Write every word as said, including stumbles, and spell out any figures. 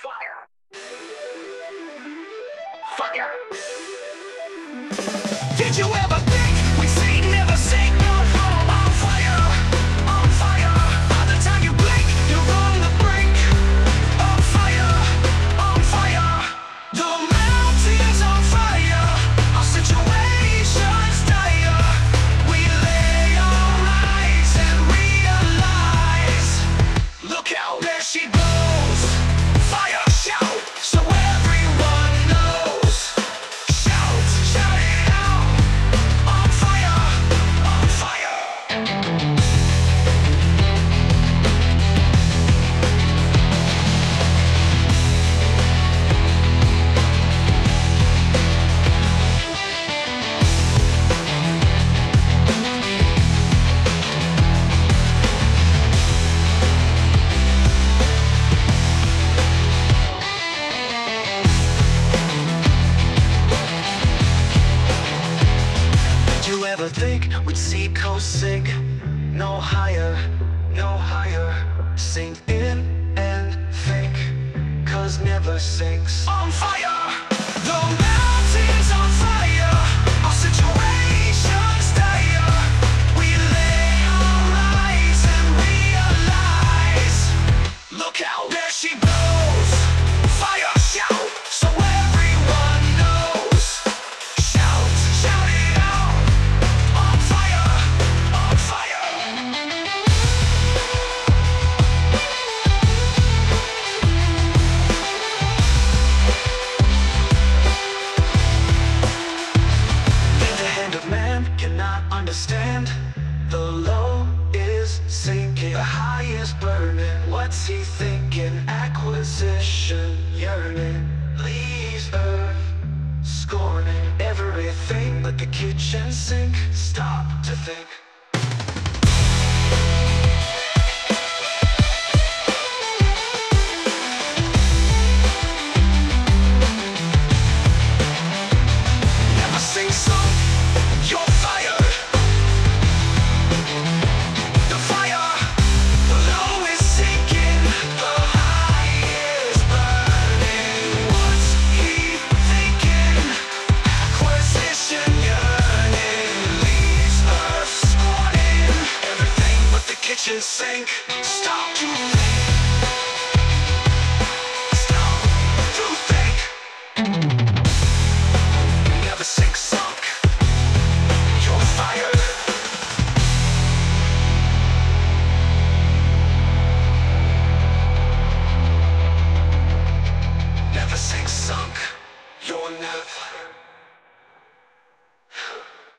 Fire! Fire! Did you ever think we'd see, never sink, not fall on fire? On fire! By the time you blink, you're on the brink of fire, on fire. The mountains on fire, our situation's dire. We lay our eyes and realize, look out, there she goes. Fire, shout, so everyone knows. Shout, shout it out. On fire, on fire. Did you ever think we'd see coast sink? No higher, no higher. Sink in and think, cause never sinks. On fire! The mountains on fire, our situation's dire. We lay our eyes and realize, look out, there she goes. Fire, shout, so everyone knows. Shout, shout it out. On fire, on fire. Then the hand of man cannot understand. The low is sinking, the high is burning. What's he thinking? Acquisition yearning leaves earth scorning everything but the kitchen sink. Stop to think. Never sing song, you're fired. The fire, the low is sinking, the high is burning. What's he thinking? Acquisition yearning leaves earth scorning everything but the kitchen sink. Stop to think. Stop to think. Never sink sunk, you're fired. Never sink sunk, you're never